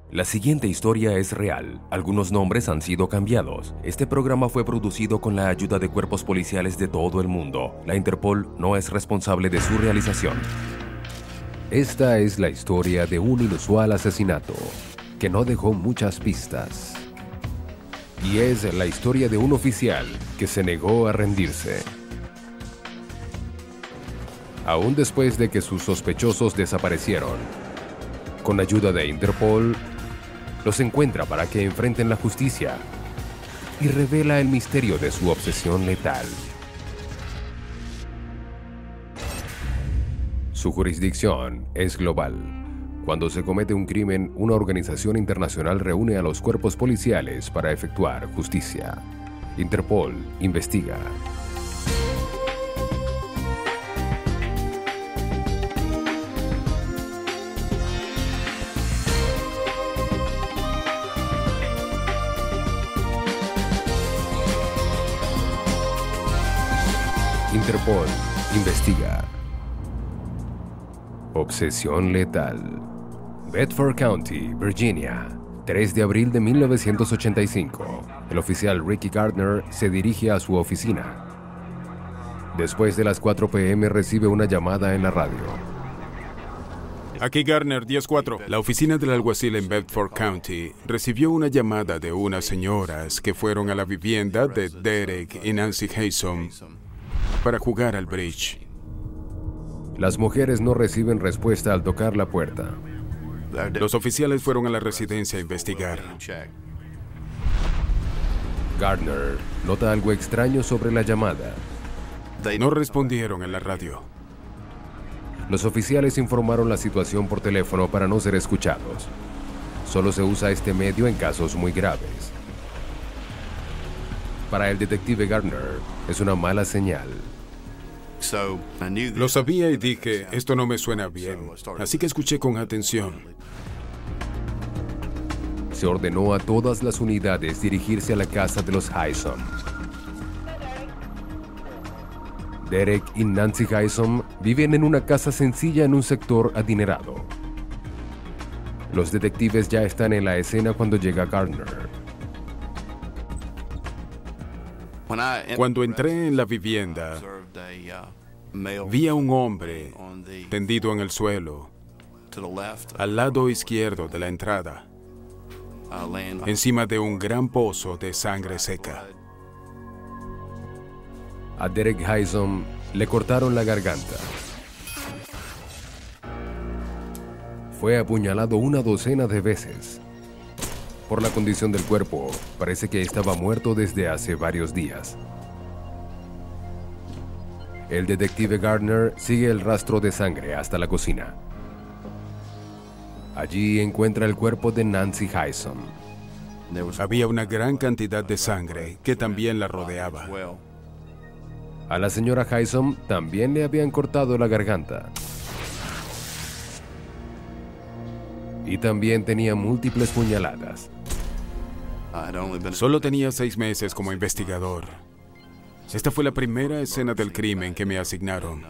La siguiente historia es real. Algunos nombres han sido cambiados. Este programa fue producido con la ayuda de cuerpos policiales de todo el mundo. La Interpol no es responsable de su realización. Esta es la historia de un inusual asesinato que no dejó muchas pistas. Y es la historia de un oficial que se negó a rendirse. Aún después de que sus sospechosos desaparecieron, con ayuda de Interpol, los encuentra para que enfrenten la justicia y revela el misterio de su obsesión letal. Su jurisdicción es global. Cuando se comete un crimen, una organización internacional reúne a los cuerpos policiales para efectuar justicia. Interpol investiga. Interpol investiga. Obsesión letal. Bedford County, Virginia. 3 de abril de 1985. El oficial Ricky Gardner se dirige a su oficina. Después de las 4 p.m. recibe una llamada en la radio. Aquí Gardner, 10-4. La oficina del alguacil en Bedford County recibió una llamada de unas señoras que fueron a la vivienda de Derek y Nancy Haysom para jugar al bridge. Las mujeres no reciben respuesta al tocar la puerta. Los oficiales fueron a la residencia a investigar. Gardner nota algo extraño sobre la llamada. No respondieron en la radio. Los oficiales informaron la situación por teléfono para no ser escuchados. Solo se usa este medio en casos muy graves. Para el detective Gardner, es una mala señal. Lo sabía y dije, esto no me suena bien, así que escuché con atención. Se ordenó a todas las unidades dirigirse a la casa de los Haysom. Derek y Nancy Haysom viven en una casa sencilla en un sector adinerado. Los detectives ya están en la escena cuando llega Gardner. Cuando entré en la vivienda, vi a un hombre tendido en el suelo, al lado izquierdo de la entrada, encima de un gran pozo de sangre seca. A Derek Haysom le cortaron la garganta. Fue apuñalado una docena de veces. Por la condición del cuerpo, parece que estaba muerto desde hace varios días. El detective Gardner sigue el rastro de sangre hasta la cocina. Allí encuentra el cuerpo de Nancy Haysom. Había una gran cantidad de sangre que también la rodeaba. A la señora Haysom también le habían cortado la garganta. Y también tenía múltiples puñaladas. Solo tenía 6 meses como investigador. Esta fue la primera escena del crimen que me asignaron.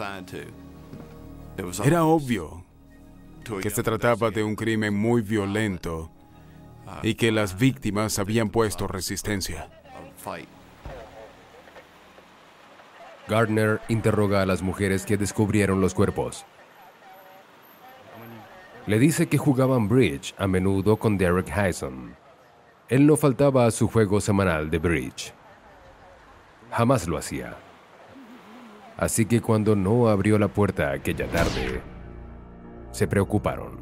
Era obvio que se trataba de un crimen muy violento y que las víctimas habían puesto resistencia. Gardner interroga a las mujeres que descubrieron los cuerpos. Le dice que jugaban bridge a menudo con Derek Haysom. Él no faltaba a su juego semanal de bridge. Jamás lo hacía. Así que cuando no abrió la puerta aquella tarde, se preocuparon.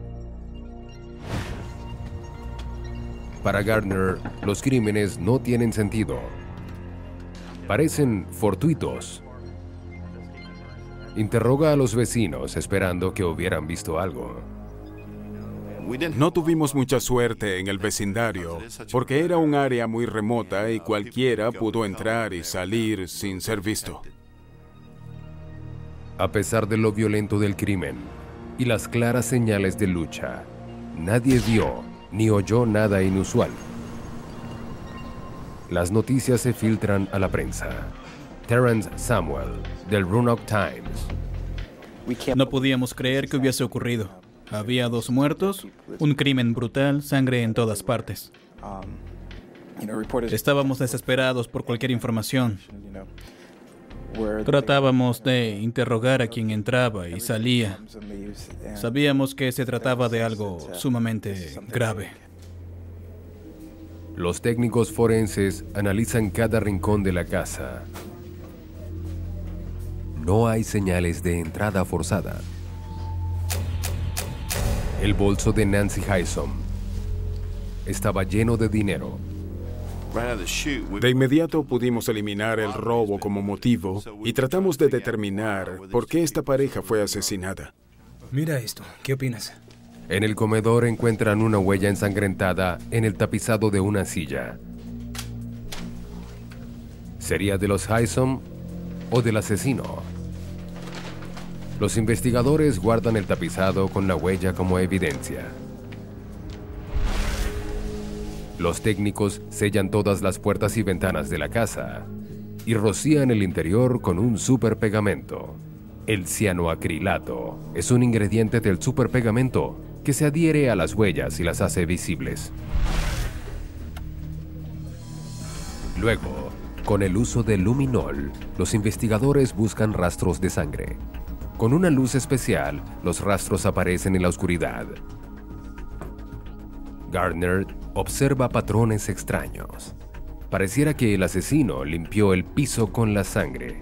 Para Gardner, los crímenes no tienen sentido. Parecen fortuitos. Interroga a los vecinos esperando que hubieran visto algo. No tuvimos mucha suerte en el vecindario porque era un área muy remota y cualquiera pudo entrar y salir sin ser visto. A pesar de lo violento del crimen y las claras señales de lucha, nadie vio ni oyó nada inusual. Las noticias se filtran a la prensa. Terrence Samuel, del Roanoke Times. No podíamos creer que hubiese ocurrido. Había 2 muertos, un crimen brutal, sangre en todas partes. Estábamos desesperados por cualquier información. Tratábamos de interrogar a quien entraba y salía. Sabíamos que se trataba de algo sumamente grave. Los técnicos forenses analizan cada rincón de la casa. No hay señales de entrada forzada. El bolso de Nancy Hysom estaba lleno de dinero. De inmediato pudimos eliminar el robo como motivo y tratamos de determinar por qué esta pareja fue asesinada. Mira esto, ¿qué opinas? En el comedor encuentran una huella ensangrentada en el tapizado de una silla. ¿Sería de los Hysom o del asesino? Los investigadores guardan el tapizado con la huella como evidencia. Los técnicos sellan todas las puertas y ventanas de la casa y rocían el interior con un superpegamento. El cianoacrilato es un ingrediente del superpegamento que se adhiere a las huellas y las hace visibles. Luego, con el uso de luminol, los investigadores buscan rastros de sangre. Con una luz especial, los rastros aparecen en la oscuridad. Gardner observa patrones extraños. Pareciera que el asesino limpió el piso con la sangre.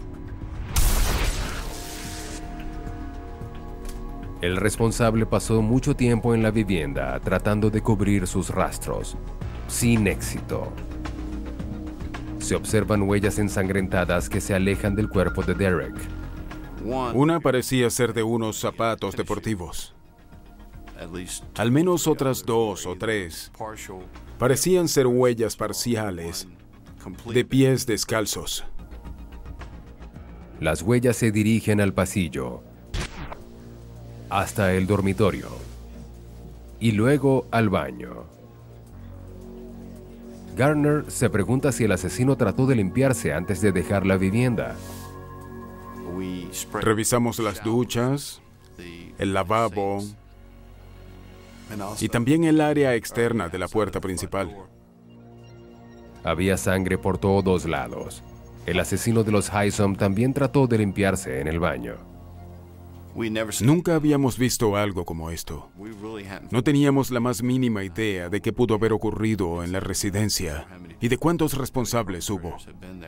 El responsable pasó mucho tiempo en la vivienda tratando de cubrir sus rastros, sin éxito. Se observan huellas ensangrentadas que se alejan del cuerpo de Derek. Una parecía ser de unos zapatos deportivos. Al menos otras 2 o 3 parecían ser huellas parciales de pies descalzos. Las huellas se dirigen al pasillo, hasta el dormitorio, y luego al baño. Gardner se pregunta si el asesino trató de limpiarse antes de dejar la vivienda. Revisamos las duchas, el lavabo y también el área externa de la puerta principal. Había sangre por todos lados. El asesino de los Hysom también trató de limpiarse en el baño. Nunca habíamos visto algo como esto. No teníamos la más mínima idea de qué pudo haber ocurrido en la residencia y de cuántos responsables hubo.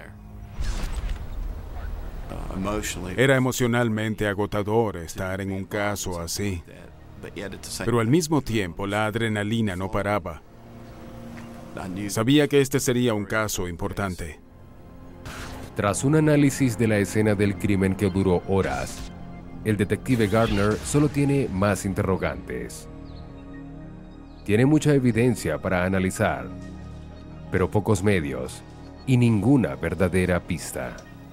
Era emocionalmente agotador estar en un caso así, pero al mismo tiempo la adrenalina no paraba. Sabía que este sería un caso importante. Tras un análisis de la escena del crimen que duró horas, el detective Gardner solo tiene más interrogantes. Tiene mucha evidencia para analizar, pero pocos medios y ninguna verdadera pista.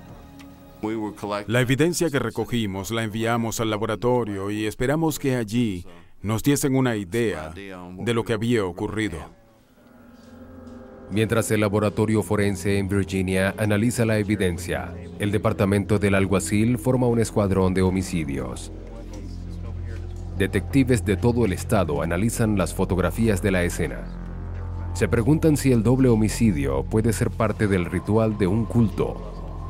La evidencia que recogimos la enviamos al laboratorio y esperamos que allí nos diesen una idea de lo que había ocurrido. Mientras el laboratorio forense en Virginia analiza la evidencia, el departamento del alguacil forma un escuadrón de homicidios. Detectives de todo el estado analizan las fotografías de la escena. Se preguntan si el doble homicidio puede ser parte del ritual de un culto.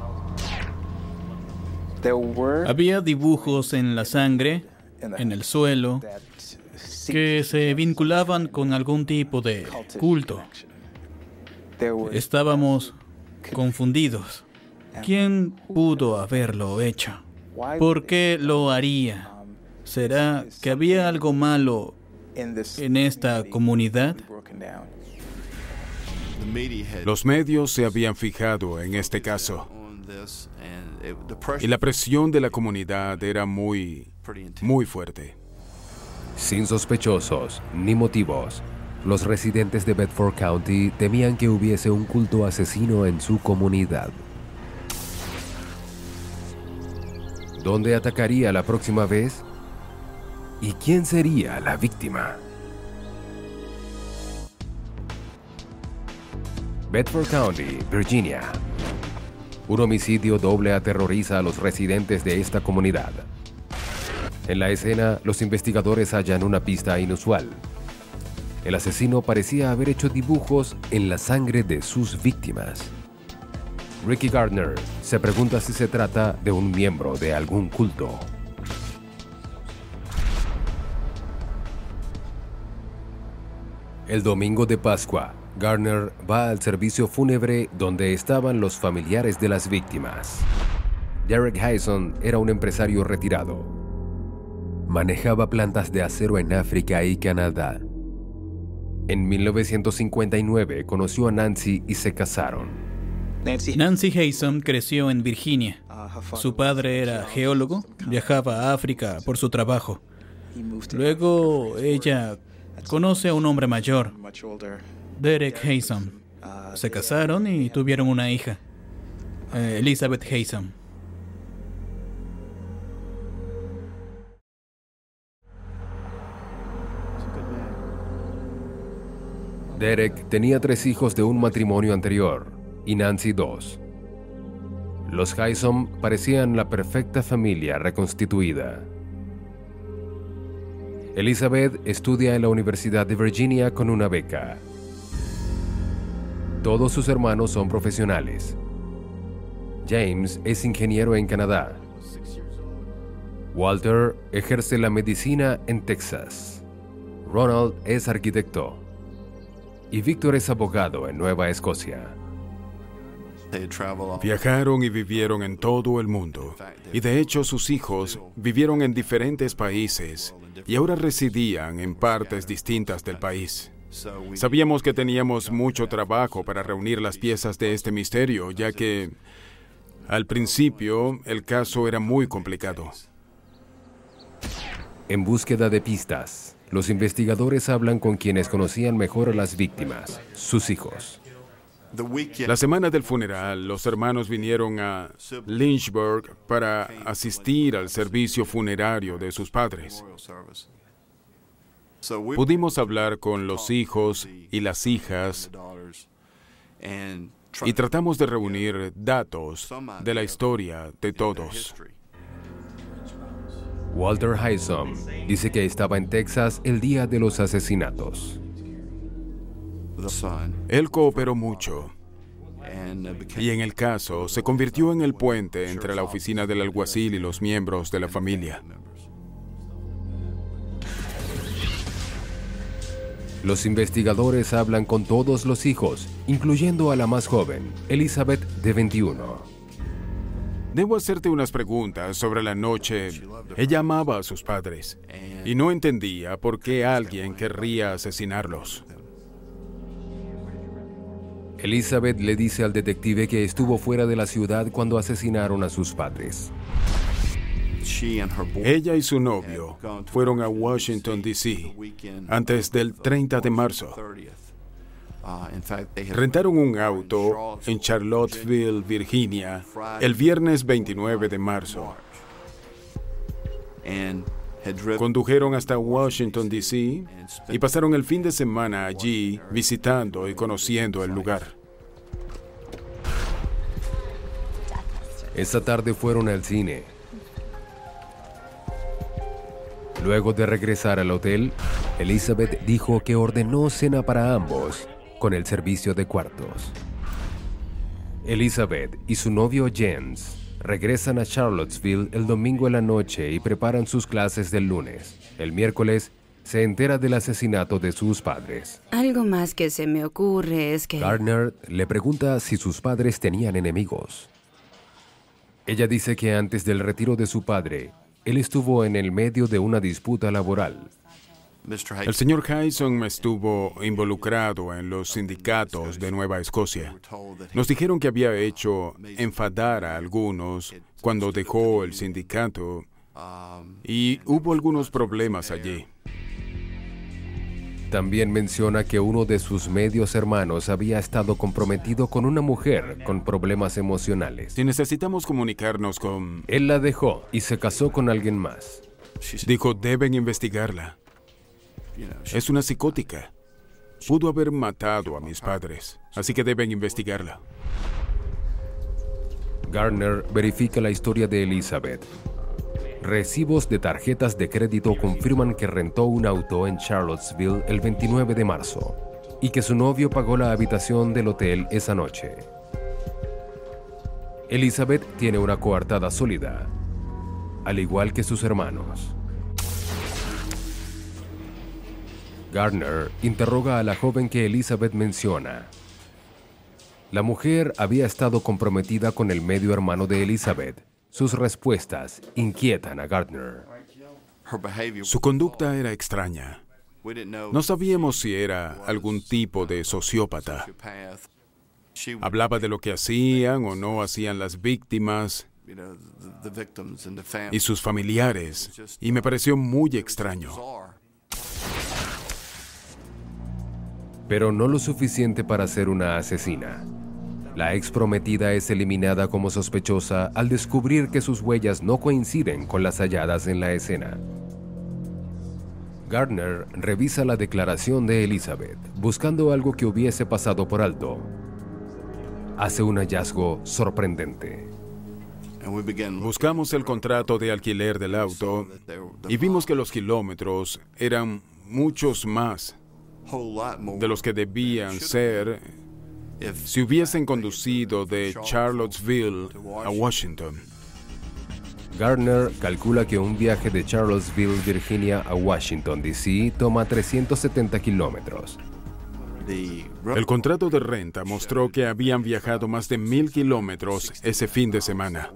Había dibujos en la sangre, en el suelo, que se vinculaban con algún tipo de culto. Estábamos confundidos. ¿Quién pudo haberlo hecho? ¿Por qué lo haría? ¿Será que había algo malo en esta comunidad? Los medios se habían fijado en este caso y la presión de la comunidad era muy fuerte. Sin sospechosos ni motivos, los residentes de Bedford County temían que hubiese un culto asesino en su comunidad. ¿Dónde atacaría la próxima vez? ¿Y quién sería la víctima? Bedford County, Virginia. Un homicidio doble aterroriza a los residentes de esta comunidad. En la escena, los investigadores hallan una pista inusual. El asesino parecía haber hecho dibujos en la sangre de sus víctimas. Ricky Gardner se pregunta si se trata de un miembro de algún culto. El domingo de Pascua, Gardner va al servicio fúnebre donde estaban los familiares de las víctimas. Derek Hyson era un empresario retirado. Manejaba plantas de acero en África y Canadá. En 1959 conoció a Nancy y se casaron. Nancy Hyson creció en Virginia. Su padre era geólogo, viajaba a África por su trabajo. Luego ella conoce a un hombre mayor, Derek Hyson. Se casaron y tuvieron una hija, Elizabeth Hyson. Derek tenía 3 hijos de un matrimonio anterior y Nancy 2. Los Hyson parecían la perfecta familia reconstituida. Elizabeth estudia en la Universidad de Virginia con una beca. Todos sus hermanos son profesionales. James es ingeniero en Canadá. Walter ejerce la medicina en Texas. Ronald es arquitecto. Y Victor es abogado en Nueva Escocia. Viajaron y vivieron en todo el mundo. Y de hecho sus hijos vivieron en diferentes países y ahora residían en partes distintas del país. Sabíamos que teníamos mucho trabajo para reunir las piezas de este misterio, ya que al principio el caso era muy complicado. En búsqueda de pistas, los investigadores hablan con quienes conocían mejor a las víctimas, sus hijos. La semana del funeral, los hermanos vinieron a Lynchburg para asistir al servicio funerario de sus padres. Pudimos hablar con los hijos y las hijas y tratamos de reunir datos de la historia de todos. Walter Hyson dice que estaba en Texas el día de los asesinatos. Él cooperó mucho y en el caso se convirtió en el puente entre la oficina del alguacil y los miembros de la familia. Los investigadores hablan con todos los hijos, incluyendo a la más joven, Elizabeth, de 21. Debo hacerte unas preguntas sobre la noche. Ella amaba a sus padres y no entendía por qué alguien querría asesinarlos. Elizabeth le dice al detective que estuvo fuera de la ciudad cuando asesinaron a sus padres. Ella y su novio fueron a Washington, D.C. antes del 30 de marzo. Rentaron un auto en Charlottesville, Virginia, el viernes 29 de marzo. Condujeron hasta Washington, D.C. y pasaron el fin de semana allí visitando y conociendo el lugar. Esa tarde fueron al cine. Luego de regresar al hotel, Elizabeth dijo que ordenó cena para ambos, con el servicio de cuartos. Elizabeth y su novio James regresan a Charlottesville el domingo en la noche y preparan sus clases del lunes. El miércoles se entera del asesinato de sus padres. Algo más que se me ocurre es que... Gardner le pregunta si sus padres tenían enemigos. Ella dice que antes del retiro de su padre, él estuvo en el medio de una disputa laboral. El señor Hyson estuvo involucrado en los sindicatos de Nueva Escocia. Nos dijeron que había hecho enfadar a algunos cuando dejó el sindicato y hubo algunos problemas allí. También menciona que uno de sus medios hermanos había estado comprometido con una mujer con problemas emocionales. Si necesitamos comunicarnos con... Él la dejó y se casó con alguien más. Dijo, deben investigarla. Es una psicótica. Pudo haber matado a mis padres, así que deben investigarla. Gardner verifica la historia de Elizabeth. Recibos de tarjetas de crédito confirman que rentó un auto en Charlottesville el 29 de marzo y que su novio pagó la habitación del hotel esa noche. Elizabeth tiene una coartada sólida, al igual que sus hermanos. Gardner interroga a la joven que Elizabeth menciona. La mujer había estado comprometida con el medio hermano de Elizabeth. Sus respuestas inquietan a Gardner. Su conducta era extraña. No sabíamos si era algún tipo de sociópata. Hablaba de lo que hacían o no hacían las víctimas y sus familiares, y me pareció muy extraño. Pero no lo suficiente para ser una asesina. La ex prometida es eliminada como sospechosa al descubrir que sus huellas no coinciden con las halladas en la escena. Gardner revisa la declaración de Elizabeth, buscando algo que hubiese pasado por alto. Hace un hallazgo sorprendente. Buscamos el contrato de alquiler del auto y vimos que los kilómetros eran muchos más de los que debían ser si hubiesen conducido de Charlottesville a Washington. Gardner calcula que un viaje de Charlottesville, Virginia a Washington, D.C. toma 370 kilómetros. El contrato de renta mostró que habían viajado más de 1,000 kilómetros ese fin de semana.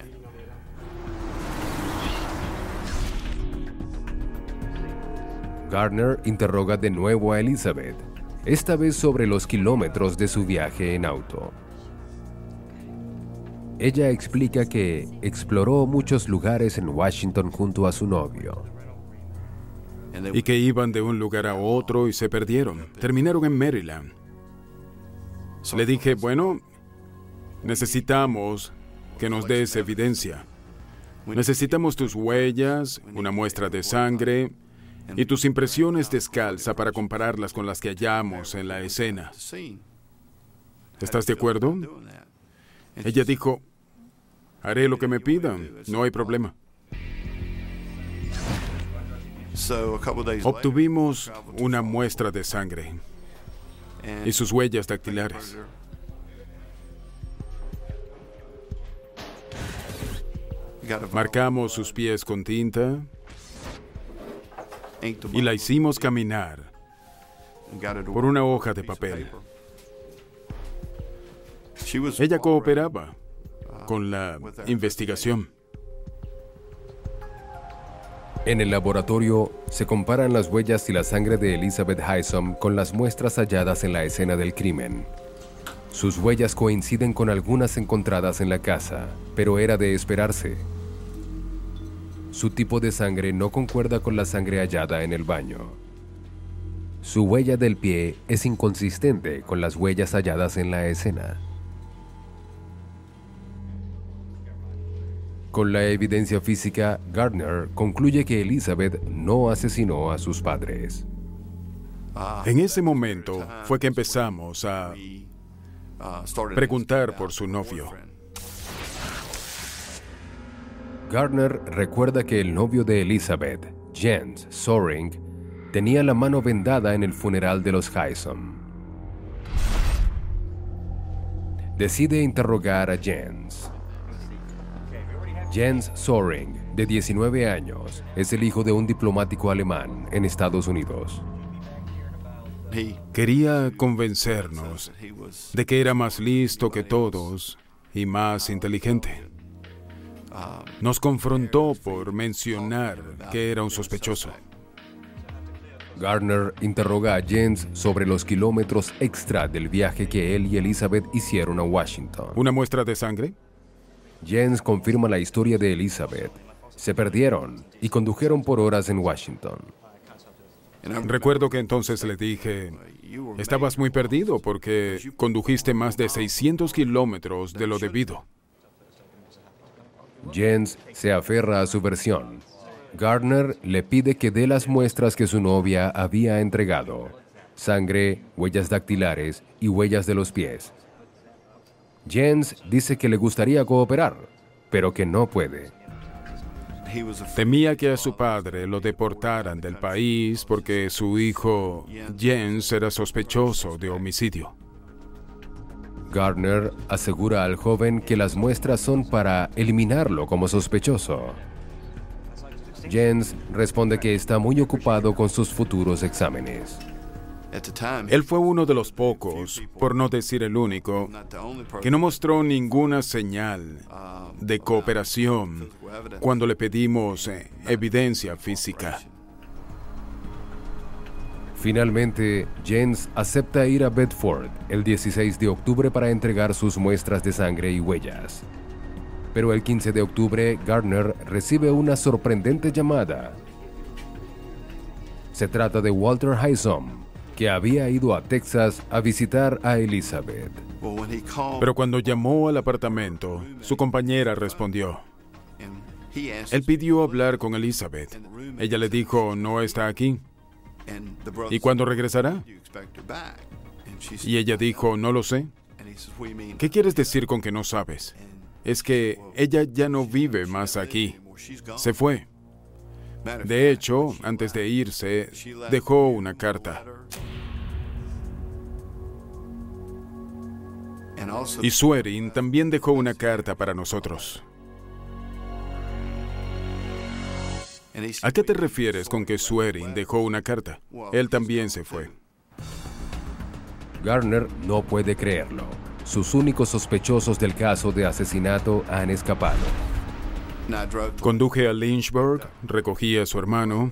Gardner interroga de nuevo a Elizabeth, esta vez sobre los kilómetros de su viaje en auto. Ella explica que exploró muchos lugares en Washington junto a su novio. Y que iban de un lugar a otro y se perdieron. Terminaron en Maryland. Le dije, bueno, necesitamos que nos des evidencia. Necesitamos tus huellas, una muestra de sangre y tus impresiones descalza para compararlas con las que hallamos en la escena. ¿Estás de acuerdo? Ella dijo, haré lo que me pidan, no hay problema. Obtuvimos una muestra de sangre y sus huellas dactilares. Marcamos sus pies con tinta y la hicimos caminar por una hoja de papel. Ella cooperaba con la investigación. En el laboratorio se comparan las huellas y la sangre de Elizabeth Haysom con las muestras halladas en la escena del crimen. Sus huellas coinciden con algunas encontradas en la casa, pero era de esperarse. Su tipo de sangre no concuerda con la sangre hallada en el baño. Su huella del pie es inconsistente con las huellas halladas en la escena. Con la evidencia física, Gardner concluye que Elizabeth no asesinó a sus padres. En ese momento fue que empezamos a preguntar por su novio. Gardner recuerda que el novio de Elizabeth, Jens Soring, tenía la mano vendada en el funeral de los Haysom. Decide interrogar a Jens. Jens Soring, de 19 años, es el hijo de un diplomático alemán en Estados Unidos. Quería convencernos de que era más listo que todos y más inteligente. Nos confrontó por mencionar que era un sospechoso. Gardner interroga a Jens sobre los kilómetros extra del viaje que él y Elizabeth hicieron a Washington. ¿Una muestra de sangre? Jens confirma la historia de Elizabeth. Se perdieron y condujeron por horas en Washington. Recuerdo que entonces le dije, estabas muy perdido porque condujiste más de 600 kilómetros de lo debido. Jens se aferra a su versión. Gardner le pide que dé las muestras que su novia había entregado: sangre, huellas dactilares y huellas de los pies. Jens dice que le gustaría cooperar, pero que no puede. Temía que a su padre lo deportaran del país porque su hijo Jens era sospechoso de homicidio. Gardner asegura al joven que las muestras son para eliminarlo como sospechoso. Jens responde que está muy ocupado con sus futuros exámenes. Él fue uno de los pocos, por no decir el único, que no mostró ninguna señal de cooperación cuando le pedimos evidencia física. Finalmente, Jens acepta ir a Bedford el 16 de octubre para entregar sus muestras de sangre y huellas. Pero el 15 de octubre, Gardner recibe una sorprendente llamada. Se trata de Walter Hysom, que había ido a Texas a visitar a Elizabeth. Pero cuando llamó al apartamento, su compañera respondió. Él pidió hablar con Elizabeth. Ella le dijo, ¿no está aquí? ¿Y cuándo regresará? Y ella dijo, no lo sé. ¿Qué quieres decir con que no sabes? Es que ella ya no vive más aquí. Se fue. De hecho, antes de irse, dejó una carta. Y Swearing también dejó una carta para nosotros. ¿A qué te refieres con que Swearing dejó una carta? Él también se fue. Gardner no puede creerlo. Sus únicos sospechosos del caso de asesinato han escapado. Conduje a Lynchburg, recogí a su hermano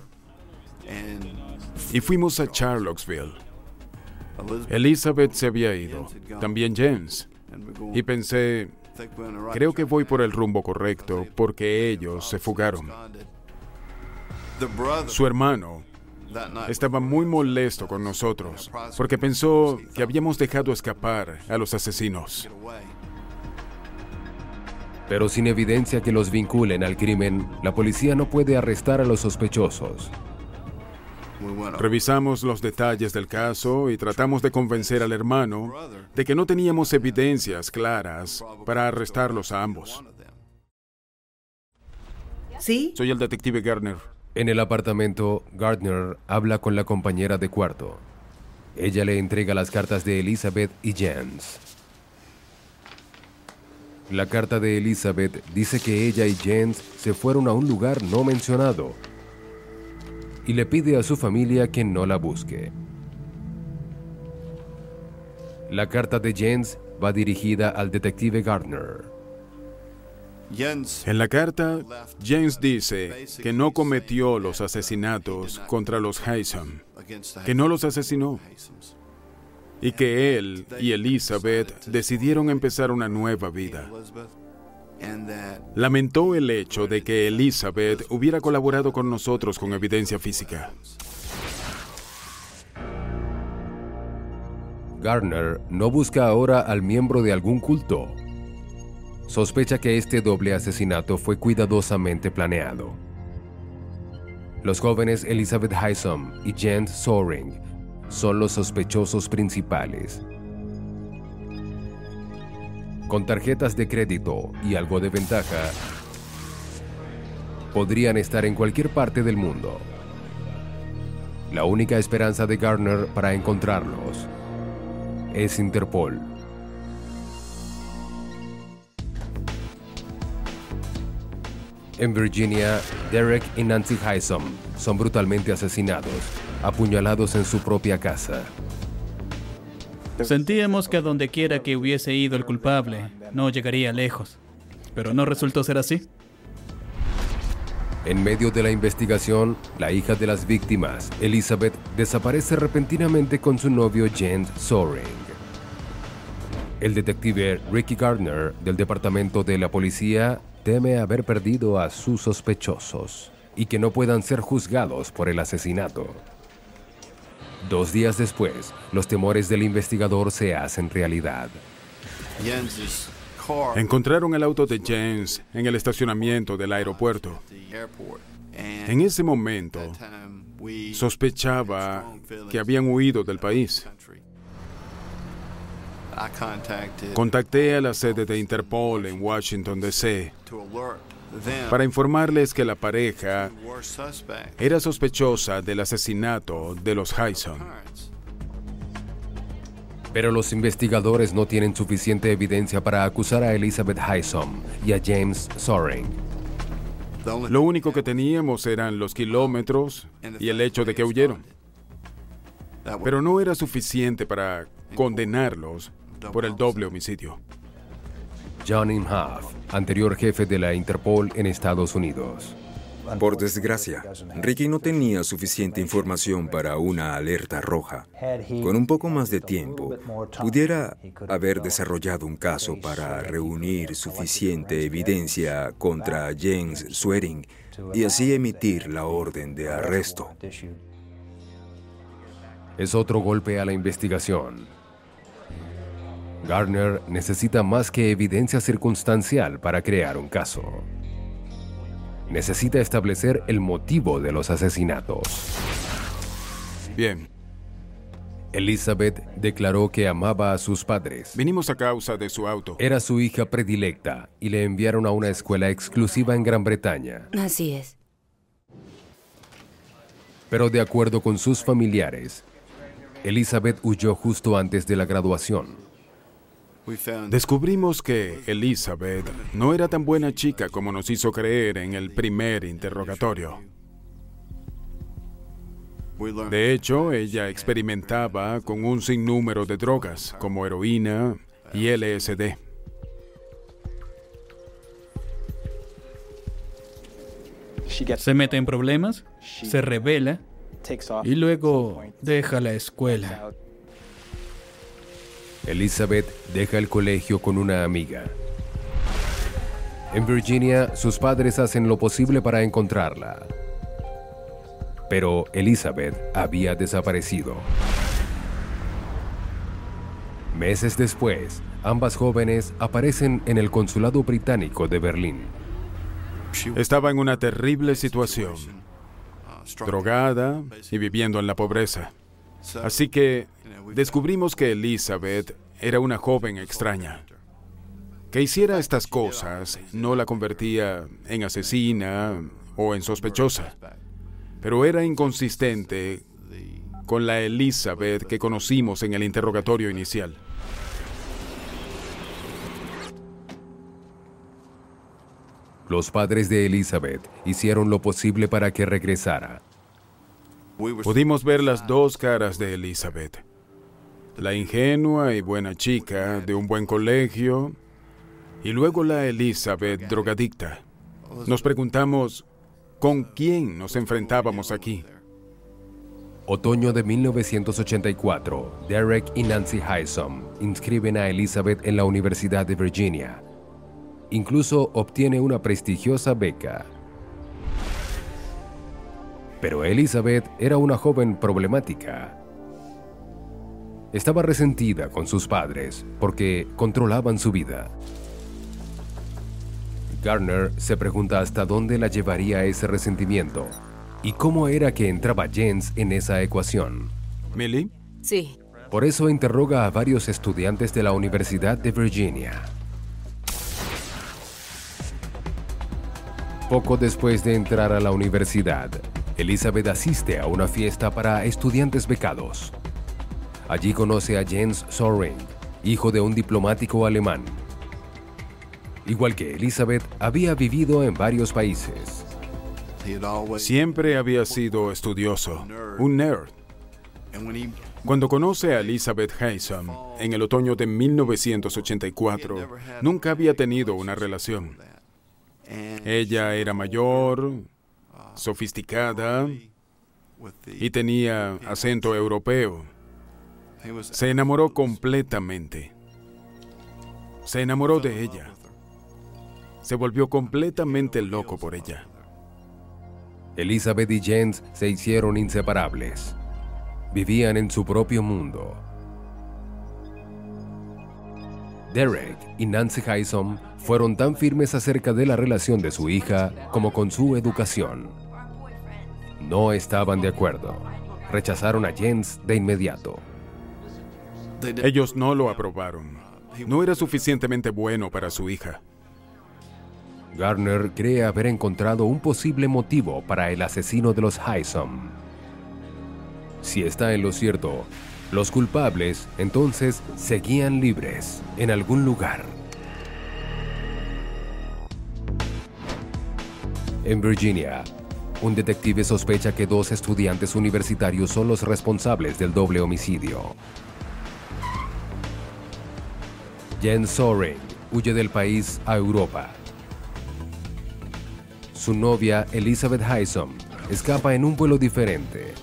y fuimos a Charlottesville. Elizabeth se había ido, también James. Y pensé, creo que voy por el rumbo correcto porque ellos se fugaron. Su hermano estaba muy molesto con nosotros porque pensó que habíamos dejado escapar a los asesinos. Pero sin evidencia que los vinculen al crimen, la policía no puede arrestar a los sospechosos. Revisamos los detalles del caso y tratamos de convencer al hermano de que no teníamos evidencias claras para arrestarlos a ambos. ¿Sí? Soy el detective Gardner. En el apartamento, Gardner habla con la compañera de cuarto. Ella le entrega las cartas de Elizabeth y Jens. La carta de Elizabeth dice que ella y Jens se fueron a un lugar no mencionado y le pide a su familia que no la busque. La carta de Jens va dirigida al detective Gardner. En la carta, Jens dice que no cometió los asesinatos contra los Hysom, que no los asesinó, y que él y Elizabeth decidieron empezar una nueva vida. Lamentó el hecho de que Elizabeth hubiera colaborado con nosotros con evidencia física. Gardner no busca ahora al miembro de algún culto. Sospecha que este doble asesinato fue cuidadosamente planeado. Los jóvenes Elizabeth Hysom y Jens Soring son los sospechosos principales. Con tarjetas de crédito y algo de ventaja, podrían estar en cualquier parte del mundo. La única esperanza de Gardner para encontrarlos es Interpol. En Virginia, Derek y Nancy Hysom son brutalmente asesinados, apuñalados en su propia casa. Sentíamos que a donde quiera que hubiese ido el culpable, no llegaría lejos. Pero no resultó ser así. En medio de la investigación, la hija de las víctimas, Elizabeth, desaparece repentinamente con su novio Jens Soring. El detective Ricky Gardner, del departamento de la policía, teme haber perdido a sus sospechosos y que no puedan ser juzgados por el asesinato. 2 días después, los temores del investigador se hacen realidad. Encontraron el auto de Jens en el estacionamiento del aeropuerto. En ese momento, sospechaba que habían huido del país. Contacté a la sede de Interpol en Washington, D.C. para informarles que la pareja era sospechosa del asesinato de los Hyson. Pero los investigadores no tienen suficiente evidencia para acusar a Elizabeth Hyson y a James Soring. Lo único que teníamos eran los kilómetros y el hecho de que huyeron. Pero no era suficiente para condenarlos por el doble homicidio. John Imhoff, anterior jefe de la Interpol en Estados Unidos. Por desgracia, Ricky no tenía suficiente información para una alerta roja. Con un poco más de tiempo, pudiera haber desarrollado un caso para reunir suficiente evidencia contra James Soring y así emitir la orden de arresto. Es otro golpe a la investigación. Gardner necesita más que evidencia circunstancial para crear un caso. Necesita establecer el motivo de los asesinatos. Bien. Elizabeth declaró que amaba a sus padres. Vinimos a causa de su auto. Era su hija predilecta y le enviaron a una escuela exclusiva en Gran Bretaña. Así es. Pero de acuerdo con sus familiares, Elizabeth huyó justo antes de la graduación. Descubrimos que Elizabeth no era tan buena chica como nos hizo creer en el primer interrogatorio. De hecho, ella experimentaba con un sinnúmero de drogas, como heroína y LSD. Se mete en problemas, se rebela y luego deja la escuela. Elizabeth deja el colegio con una amiga. En Virginia, sus padres hacen lo posible para encontrarla. Pero Elizabeth había desaparecido. Meses después, ambas jóvenes aparecen en el consulado británico de Berlín. Estaba en una terrible situación, drogada y viviendo en la pobreza. Así que descubrimos que Elizabeth era una joven extraña. Que hiciera estas cosas no la convertía en asesina o en sospechosa, pero era inconsistente con la Elizabeth que conocimos en el interrogatorio inicial. Los padres de Elizabeth hicieron lo posible para que regresara. Pudimos ver las dos caras de Elizabeth. La ingenua y buena chica de un buen colegio y luego la Elizabeth drogadicta. Nos preguntamos, ¿con quién nos enfrentábamos aquí? Otoño de 1984, Derek y Nancy Hyson inscriben a Elizabeth en la Universidad de Virginia. Incluso obtiene una prestigiosa beca. Pero Elizabeth era una joven problemática. Estaba resentida con sus padres porque controlaban su vida. Gardner se pregunta hasta dónde la llevaría ese resentimiento y cómo era que entraba James en esa ecuación. ¿Millie? Sí. Por eso interroga a varios estudiantes de la Universidad de Virginia. Poco después de entrar a la universidad, Elizabeth asiste a una fiesta para estudiantes becados. Allí conoce a James Soring, hijo de un diplomático alemán. Igual que Elizabeth, había vivido en varios países. Siempre había sido estudioso, un nerd. Cuando conoce a Elizabeth Hyson en el otoño de 1984, nunca había tenido una relación. Ella era mayor, sofisticada y tenía acento europeo. Se enamoró completamente. Se enamoró de ella. Se volvió completamente loco por ella. Elizabeth y James se hicieron inseparables. Vivían en su propio mundo. Derek y Nancy Hyson fueron tan firmes acerca de la relación de su hija como con su educación. No estaban de acuerdo. Rechazaron a James de inmediato. Ellos no lo aprobaron. No era suficientemente bueno para su hija. Gardner cree haber encontrado un posible motivo para el asesino de los Haysom. Si está en lo cierto, los culpables entonces seguían libres en algún lugar. En Virginia, un detective sospecha que 2 estudiantes universitarios son los responsables del doble homicidio. Jens Soering huye del país a Europa. Su novia, Elizabeth Haysom, escapa en un vuelo diferente.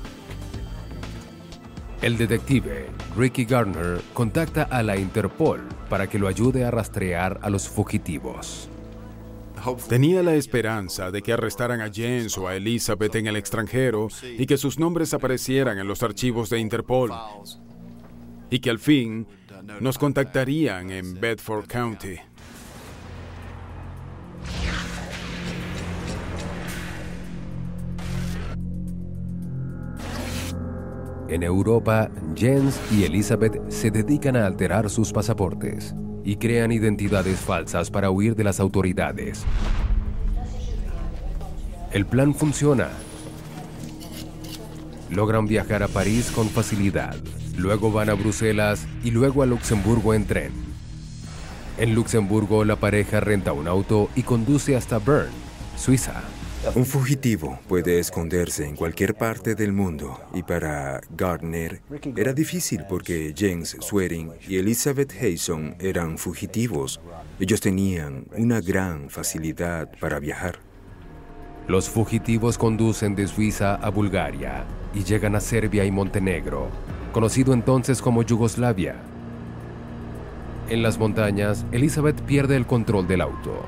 El detective, Ricky Gardner, contacta a la Interpol para que lo ayude a rastrear a los fugitivos. Tenía la esperanza de que arrestaran a Jens o a Elizabeth en el extranjero y que sus nombres aparecieran en los archivos de Interpol y que al fin nos contactarían en Bedford County. En Europa, Jens y Elizabeth se dedican a alterar sus pasaportes y crean identidades falsas para huir de las autoridades. El plan funciona. Logran viajar a París con facilidad. Luego van a Bruselas y luego a Luxemburgo en tren. En Luxemburgo, la pareja renta un auto y conduce hasta Bern, Suiza. Un fugitivo puede esconderse en cualquier parte del mundo y para Gardner era difícil porque Jens Soering y Elizabeth Haysom eran fugitivos. Ellos tenían una gran facilidad para viajar. Los fugitivos conducen de Suiza a Bulgaria y llegan a Serbia y Montenegro, conocido entonces como Yugoslavia. En las montañas, Elizabeth pierde el control del auto.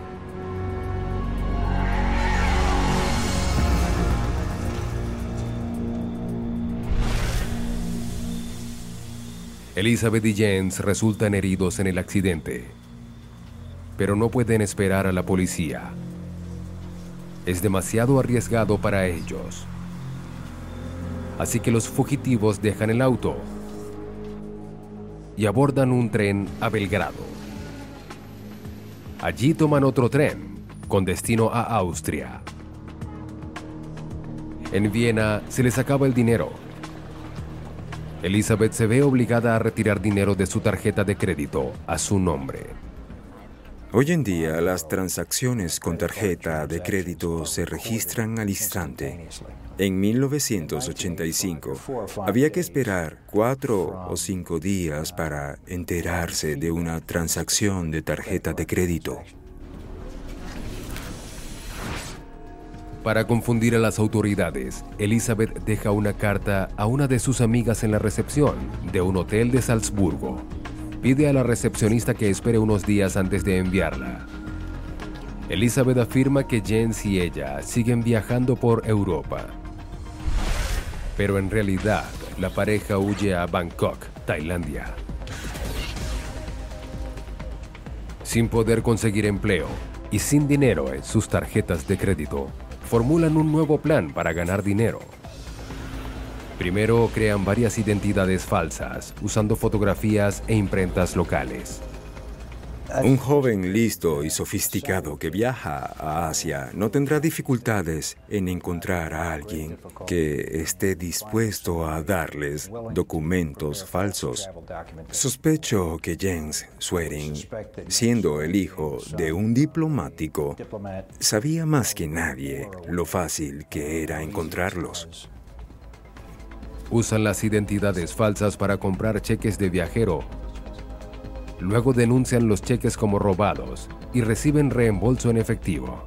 Elizabeth y Jens resultan heridos en el accidente, pero no pueden esperar a la policía. Es demasiado arriesgado para ellos. Así que los fugitivos dejan el auto y abordan un tren a Belgrado. Allí toman otro tren con destino a Austria. En Viena se les acaba el dinero. Elizabeth se ve obligada a retirar dinero de su tarjeta de crédito a su nombre. Hoy en día, las transacciones con tarjeta de crédito se registran al instante. En 1985, había que esperar 4 o 5 días para enterarse de una transacción de tarjeta de crédito. Para confundir a las autoridades, Elizabeth deja una carta a una de sus amigas en la recepción de un hotel de Salzburgo. Pide a la recepcionista que espere unos días antes de enviarla. Elizabeth afirma que Jens y ella siguen viajando por Europa. Pero en realidad, la pareja huye a Bangkok, Tailandia. Sin poder conseguir empleo y sin dinero en sus tarjetas de crédito, formulan un nuevo plan para ganar dinero. Primero crean varias identidades falsas, usando fotografías e imprentas locales. Un joven listo y sofisticado que viaja a Asia no tendrá dificultades en encontrar a alguien que esté dispuesto a darles documentos falsos. Sospecho que Jens Soering, siendo el hijo de un diplomático, sabía más que nadie lo fácil que era encontrarlos. Usan las identidades falsas para comprar cheques de viajero. Luego denuncian los cheques como robados y reciben reembolso en efectivo.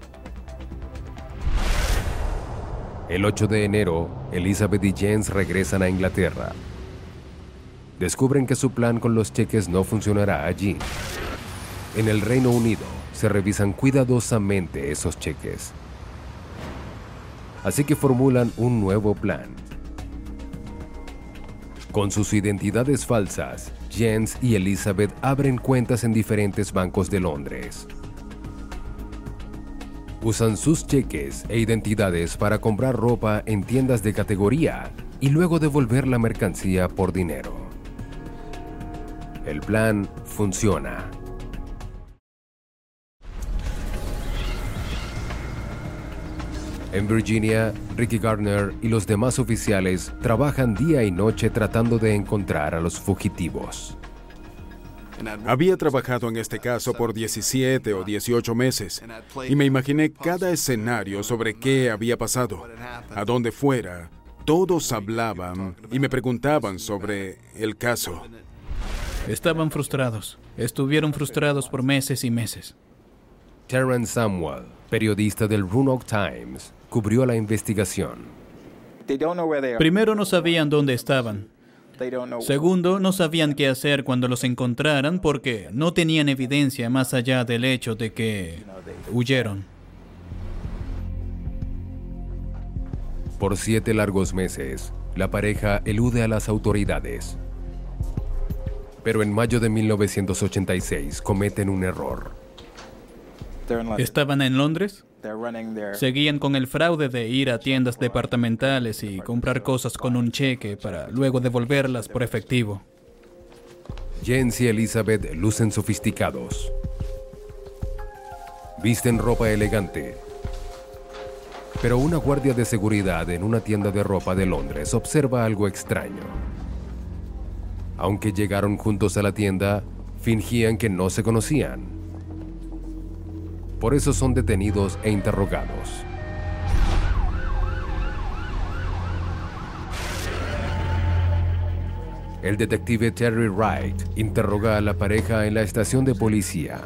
El 8 de enero, Elizabeth y Jens regresan a Inglaterra. Descubren que su plan con los cheques no funcionará allí. En el Reino Unido, se revisan cuidadosamente esos cheques. Así que formulan un nuevo plan. Con sus identidades falsas, Jens y Elizabeth abren cuentas en diferentes bancos de Londres. Usan sus cheques e identidades para comprar ropa en tiendas de categoría y luego devolver la mercancía por dinero. El plan funciona. En Virginia, Ricky Gardner y los demás oficiales trabajan día y noche tratando de encontrar a los fugitivos. Había trabajado en este caso por 17 o 18 meses y me imaginé cada escenario sobre qué había pasado, a dónde fuera. Todos hablaban y me preguntaban sobre el caso. Estaban frustrados. Estuvieron frustrados por meses y meses. Terrence Samuel, periodista del Roanoke Times, cubrió la investigación. Primero, no sabían dónde estaban. Segundo, no sabían qué hacer cuando los encontraran porque no tenían evidencia más allá del hecho de que huyeron. Por 7 largos meses, la pareja elude a las autoridades. Pero en mayo de 1986 cometen un error. ¿Estaban en Londres? Seguían con el fraude de ir a tiendas departamentales y comprar cosas con un cheque para luego devolverlas por efectivo. Jens y Elizabeth lucen sofisticados. Visten ropa elegante. Pero una guardia de seguridad en una tienda de ropa de Londres observa algo extraño. Aunque llegaron juntos a la tienda, fingían que no se conocían. Por eso son detenidos e interrogados. El detective Terry Wright interroga a la pareja en la estación de policía.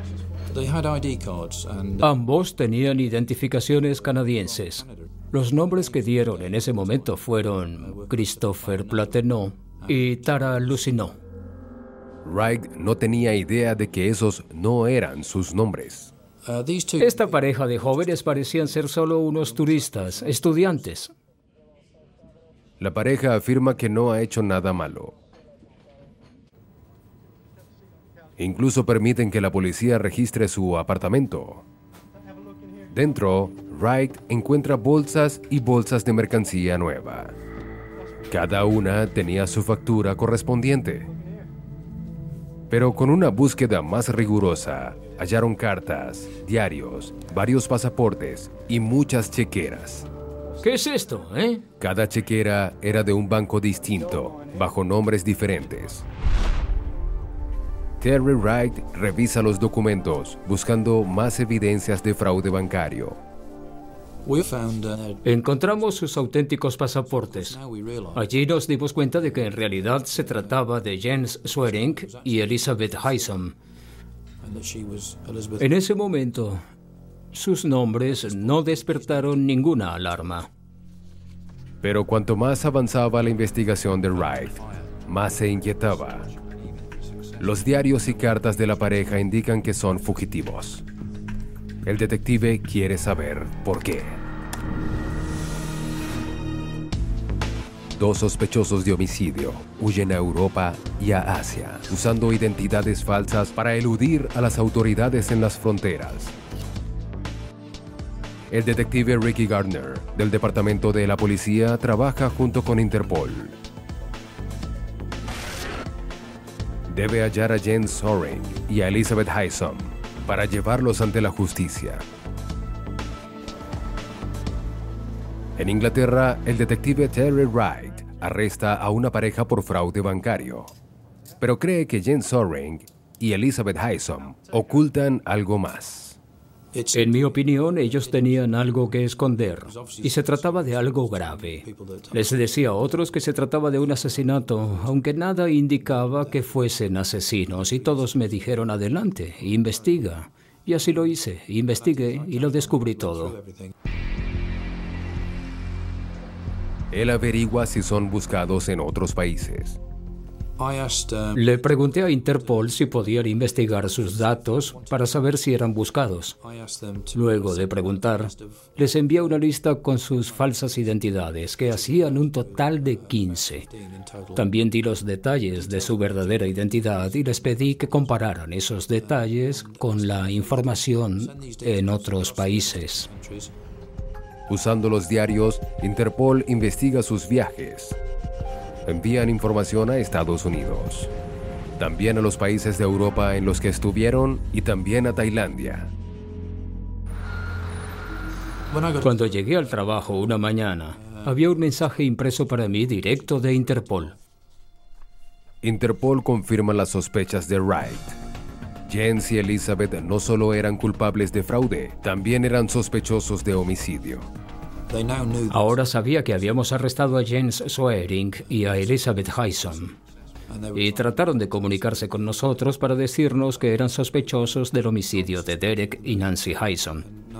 Ambos tenían identificaciones canadienses. Los nombres que dieron en ese momento fueron Christopher Plateneau y Tara Lucineau. Wright no tenía idea de que esos no eran sus nombres. Esta pareja de jóvenes parecían ser solo unos turistas, estudiantes. La pareja afirma que no ha hecho nada malo. Incluso permiten que la policía registre su apartamento. Dentro, Wright encuentra bolsas y bolsas de mercancía nueva. Cada una tenía su factura correspondiente. Pero con una búsqueda más rigurosa, hallaron cartas, diarios, varios pasaportes y muchas chequeras. ¿Qué es esto, Cada chequera era de un banco distinto, bajo nombres diferentes. Terry Wright revisa los documentos, buscando más evidencias de fraude bancario. Encontramos sus auténticos pasaportes. Allí nos dimos cuenta de que en realidad se trataba de Jens Swearing y Elizabeth Haysom. En ese momento, sus nombres no despertaron ninguna alarma. Pero cuanto más avanzaba la investigación de Wright, más se inquietaba. Los diarios y cartas de la pareja indican que son fugitivos. El detective quiere saber por qué. 2 sospechosos de homicidio huyen a Europa y a Asia, usando identidades falsas para eludir a las autoridades en las fronteras. El detective Ricky Gardner, del Departamento de la Policía, trabaja junto con Interpol. Debe hallar a Jens Swearing y a Elizabeth Haysom para llevarlos ante la justicia. En Inglaterra, el detective Terry Wright arresta a una pareja por fraude bancario, pero cree que Jens Swearing y Elizabeth Haysom ocultan algo más. En mi opinión, ellos tenían algo que esconder, y se trataba de algo grave. Les decía a otros que se trataba de un asesinato, aunque nada indicaba que fuesen asesinos, y todos me dijeron, adelante, investiga. Y así lo hice, investigué y lo descubrí todo. Él averigua si son buscados en otros países. Le pregunté a Interpol si podían investigar sus datos para saber si eran buscados. Luego de preguntar, les envié una lista con sus falsas identidades, que hacían un total de 15. También di los detalles de su verdadera identidad y les pedí que compararan esos detalles con la información en otros países. Usando los diarios, Interpol investiga sus viajes. Envían información a Estados Unidos, también a los países de Europa en los que estuvieron y también a Tailandia. Cuando llegué al trabajo una mañana, había un mensaje impreso para mí directo de Interpol. Interpol confirma las sospechas de Wright. Jens y Elizabeth no solo eran culpables de fraude, también eran sospechosos de homicidio. Ahora sabía que habíamos arrestado a Jens Swearing y a Elizabeth Hyson. Y trataron de comunicarse con nosotros para decirnos que eran sospechosos del homicidio de Derek y Nancy Hyson.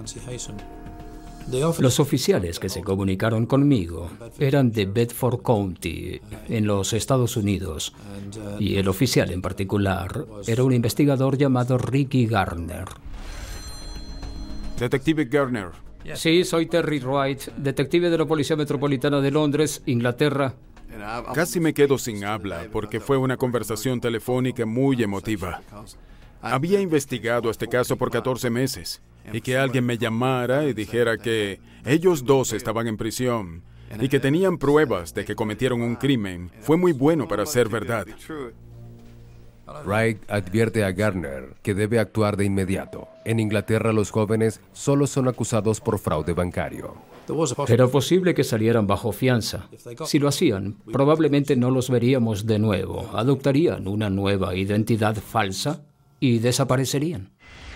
Los oficiales que se comunicaron conmigo eran de Bedford County, en los Estados Unidos, y el oficial en particular era un investigador llamado Ricky Garner. Detective Garner. Sí, soy Terry Wright, detective de la Policía Metropolitana de Londres, Inglaterra. Casi me quedo sin habla porque fue una conversación telefónica muy emotiva. Había investigado este caso por 14 meses y que alguien me llamara y dijera que ellos dos estaban en prisión y que tenían pruebas de que cometieron un crimen fue muy bueno para ser verdad. Wright advierte a Garner que debe actuar de inmediato. En Inglaterra, los jóvenes solo son acusados por fraude bancario. Era posible que salieran bajo fianza. Si lo hacían, probablemente no los veríamos de nuevo. Adoptarían una nueva identidad falsa y desaparecerían.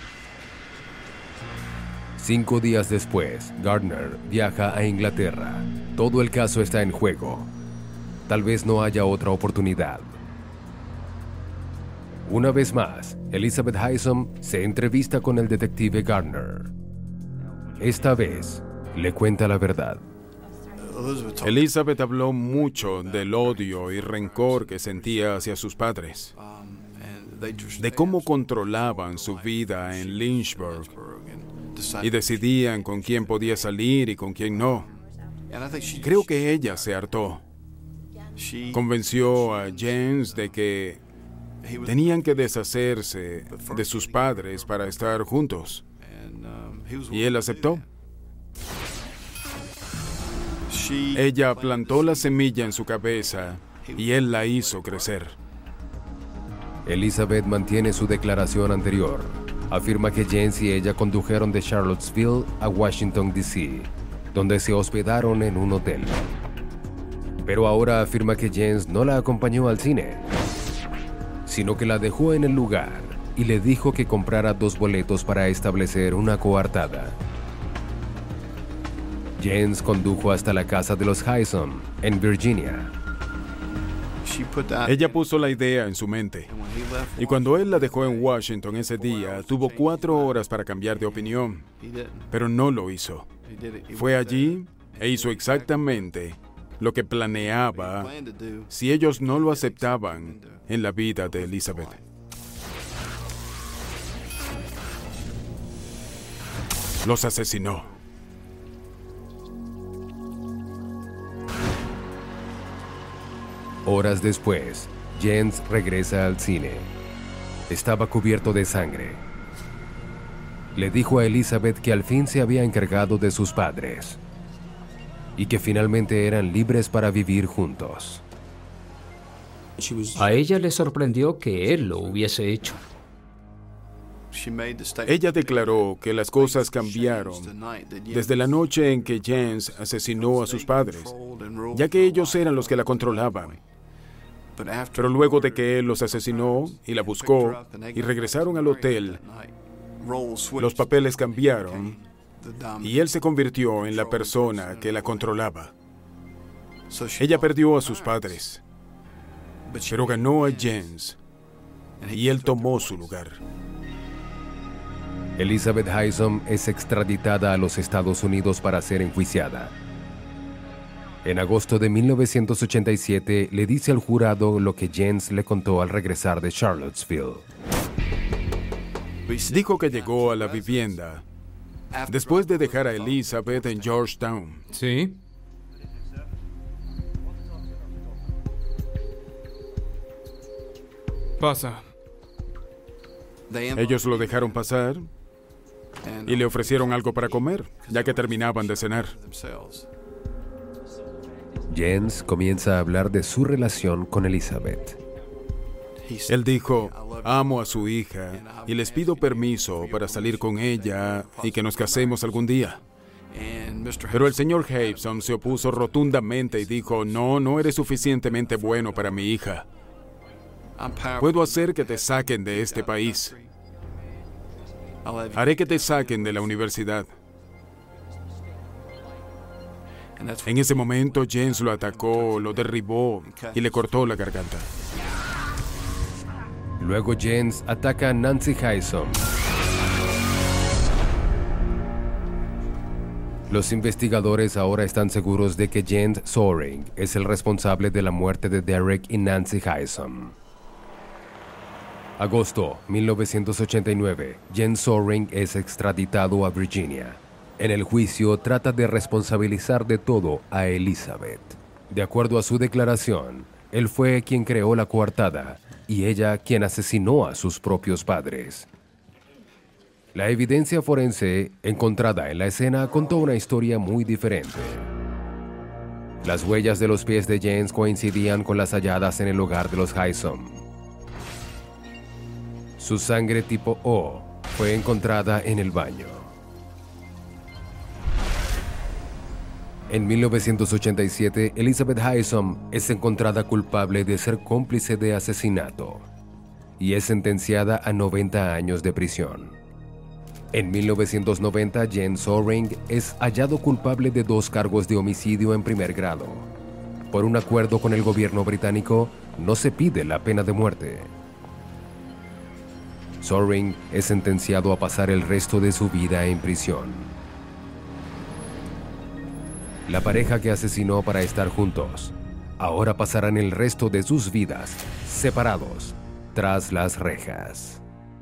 5 días después, Garner viaja a Inglaterra. Todo el caso está en juego. Tal vez no haya otra oportunidad. Una vez más, Elizabeth Hyson se entrevista con el detective Garner. Esta vez, le cuenta la verdad. Elizabeth habló mucho del odio y rencor que sentía hacia sus padres, de cómo controlaban su vida en Lynchburg y decidían con quién podía salir y con quién no. Creo que ella se hartó. Convenció a Jens de que tenían que deshacerse de sus padres para estar juntos. Y él aceptó. Ella plantó la semilla en su cabeza y él la hizo crecer. Elizabeth mantiene su declaración anterior. Afirma que Jens y ella condujeron de Charlottesville a Washington, D.C., donde se hospedaron en un hotel. Pero ahora afirma que Jens no la acompañó al cine, sino que la dejó en el lugar y le dijo que comprara 2 boletos para establecer una coartada. Jens condujo hasta la casa de los Hyson, en Virginia. Ella puso la idea en su mente. Y cuando él la dejó en Washington ese día, tuvo 4 horas para cambiar de opinión. Pero no lo hizo. Fue allí e hizo exactamente lo que planeaba si ellos no lo aceptaban en la vida de Elizabeth. Los asesinó. Horas después, Jens regresa al cine. Estaba cubierto de sangre. Le dijo a Elizabeth que al fin se había encargado de sus padres y que finalmente eran libres para vivir juntos. A ella le sorprendió que él lo hubiese hecho. Ella declaró que las cosas cambiaron desde la noche en que Jens asesinó a sus padres, ya que ellos eran los que la controlaban. Pero luego de que él los asesinó y la buscó y regresaron al hotel, los papeles cambiaron y él se convirtió en la persona que la controlaba. Ella perdió a sus padres, pero ganó a Jens y él tomó su lugar. Elizabeth Hyson es extraditada a los Estados Unidos para ser enjuiciada. En agosto de 1987 le dice al jurado lo que Jens le contó al regresar de Charlottesville. Dijo que llegó a la vivienda después de dejar a Elizabeth en Georgetown. ¿Sí? Pasa. Ellos lo dejaron pasar y le ofrecieron algo para comer, ya que terminaban de cenar. Jens comienza a hablar de su relación con Elizabeth. Él dijo, amo a su hija y les pido permiso para salir con ella y que nos casemos algún día. Pero el señor Habeson se opuso rotundamente y dijo, no eres suficientemente bueno para mi hija. Puedo hacer que te saquen de este país. Haré que te saquen de la universidad. En ese momento, James lo atacó, lo derribó y le cortó la garganta. Luego James ataca a Nancy Hyson. Los investigadores ahora están seguros de que Jens Soering es el responsable de la muerte de Derek y Nancy Hyson. Agosto 1989, Jens Soering es extraditado a Virginia. En el juicio trata de responsabilizar de todo a Elizabeth. De acuerdo a su declaración, él fue quien creó la coartada y ella quien asesinó a sus propios padres. La evidencia forense encontrada en la escena contó una historia muy diferente. Las huellas de los pies de Jens coincidían con las halladas en el hogar de los Hyson. Su sangre tipo O fue encontrada en el baño. En 1987, Elizabeth Hyson es encontrada culpable de ser cómplice de asesinato y es sentenciada a 90 años de prisión. En 1990, Jens Soering es hallado culpable de 2 cargos de homicidio en primer grado. Por un acuerdo con el gobierno británico, no se pide la pena de muerte. Soering es sentenciado a pasar el resto de su vida en prisión. La pareja que asesinó para estar juntos, ahora pasarán el resto de sus vidas separados tras las rejas.